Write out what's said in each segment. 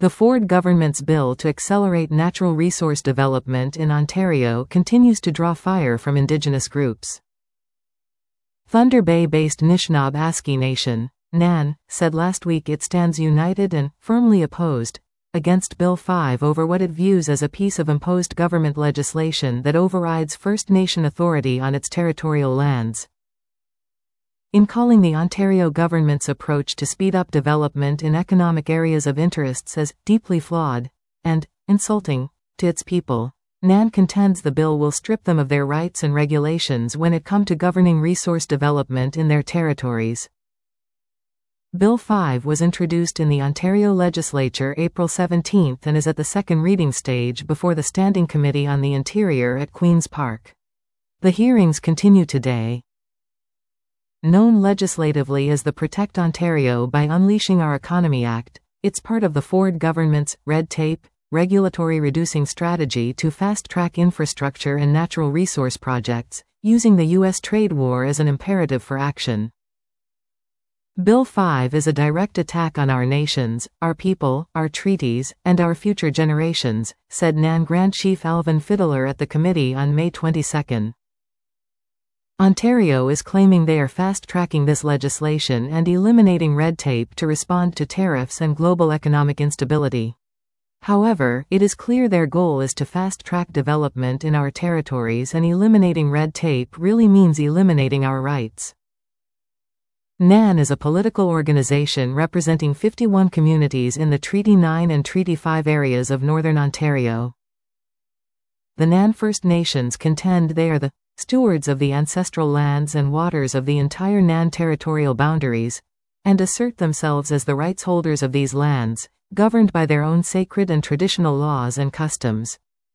The Ford government's bill to accelerate natural resource development in Ontario continues to draw fire from Indigenous groups. Thunder Bay-based Nishnawbe Aski Nation, NAN, said last week it stands united and firmly opposed against Bill 5 over what it views as a piece of imposed government legislation that overrides First Nation authority on its territorial lands. In calling the Ontario government's approach to speed up development in economic areas of interests as deeply flawed and insulting to its people, NAN contends the bill will strip them of their rights and regulations when it comes to governing resource development in their territories. Bill 5 was introduced in the Ontario Legislature April 17 and is at the second reading stage before the Standing Committee on the Interior at Queen's Park. The hearings continue today. Known legislatively as the Protect Ontario by Unleashing Our Economy Act, it's part of the Ford government's red tape, regulatory reducing strategy to fast-track infrastructure and natural resource projects, using the U.S. trade war as an imperative for action. Bill 5 is a direct attack on our nations, our people, our treaties, and our future generations, said NAN Grand Chief Alvin Fiddler at the committee on May 22. Ontario is claiming they are fast-tracking this legislation and eliminating red tape to respond to tariffs and global economic instability. However, it is clear their goal is to fast-track development in our territories, and eliminating red tape really means eliminating our rights. NAN is a political organization representing 51 communities in the Treaty 9 and Treaty 5 areas of Northern Ontario. The NAN First Nations contend they are the stewards of the ancestral lands and waters of the entire NAN territorial boundaries, and assert themselves as the rights holders of these lands, governed by their own sacred and traditional laws and customs.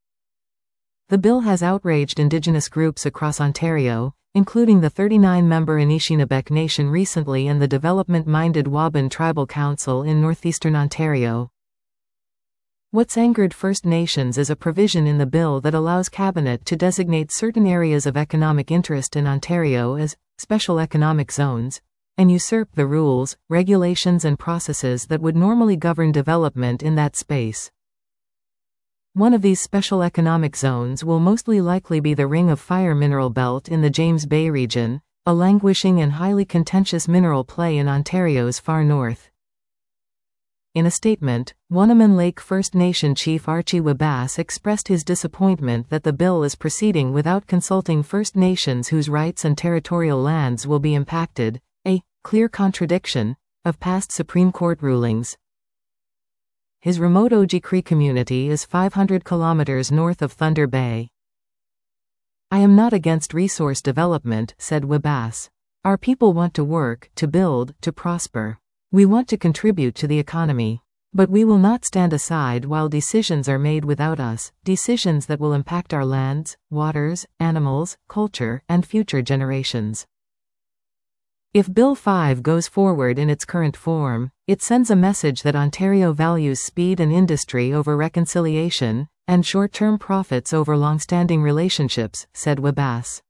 The bill has outraged Indigenous groups across Ontario, including the 39-member Anishinaabe Nation recently and the development-minded Waban Tribal Council in northeastern Ontario. What's angered First Nations is a provision in the bill that allows Cabinet to designate certain areas of economic interest in Ontario as special economic zones, and usurp the rules, regulations and processes that would normally govern development in that space. One of these special economic zones will mostly likely be the Ring of Fire mineral belt in the James Bay region, a languishing and highly contentious mineral play in Ontario's far north. In a statement, Wainaman Lake First Nation Chief Archie Wabass expressed his disappointment that the bill is proceeding without consulting First Nations whose rights and territorial lands will be impacted, a clear contradiction of past Supreme Court rulings. His remote Oji Cree community is 500 kilometers north of Thunder Bay. "I am not against resource development," said Wabass. "Our people want to work, to build, to prosper. We want to contribute to the economy. But we will not stand aside while decisions are made without us, decisions that will impact our lands, waters, animals, culture, and future generations." If Bill 5 goes forward in its current form, it sends a message that Ontario values speed and industry over reconciliation, and short-term profits over long-standing relationships, said Wabass.